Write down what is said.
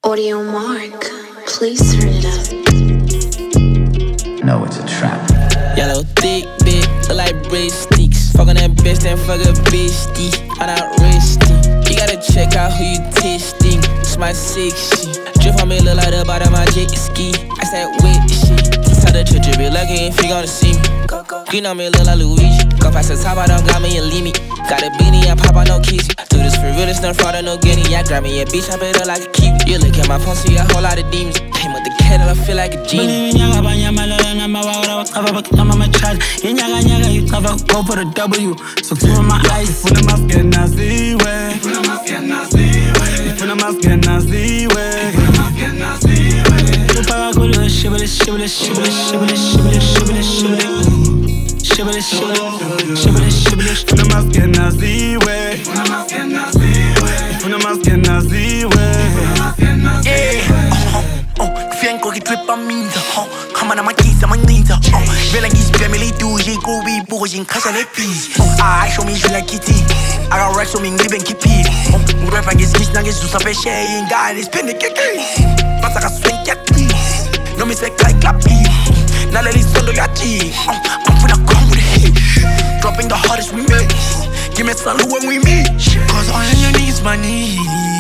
Audio Mark, please turn it up. No, it's a trap. Yellow thick bitch, look like bread sticks. Fuck on that bitch, then fuck a bestie. I'm not risky. You gotta check out who you testing. It's my sick shit. Drip on me look like the bottom of my jet ski. I said wet shit. Tell the church you be lucky if you gonna see me. Green on me look like Luigi. Go past the top, I don't got me and leave me. Got a beanie, I pop, I no kiss. Do this for real, it's no fraud, no guinea. I grab me a bitch, I bet her like a kiwi. You look at my phone, see a whole lot of demons. Came with the kettle, I feel like a genie. Go for the W. So two of my eyes. Ifuna maskena ziwe. Ifuna maskena ziwe. Ifuna maskena ziwe. Ifuna maskena ziwe. Upaka kulu shibble shibble shibble shibble shibble shibble shibble. Shibble shibble shibble shibble. Ifuna maskena ziwe. Ifuna maskena ziwe. Ifuna maskena ziwe. Fianco che trippa minza, come on, ma chissà, ma ninja. Vela gli spamili tu, je go be boys in casa le peas. I show me you like kitty. I got racks on me, living kippy. Rap and get skis, nuggets, to sabe shay, and guy is pinning kiki. Passa a swing cat please. No me say like clappy. Now let it sound like tea. I'm finna come with it. Dropping the hardest we make. Give me salute when we meet. Cause all you need is money.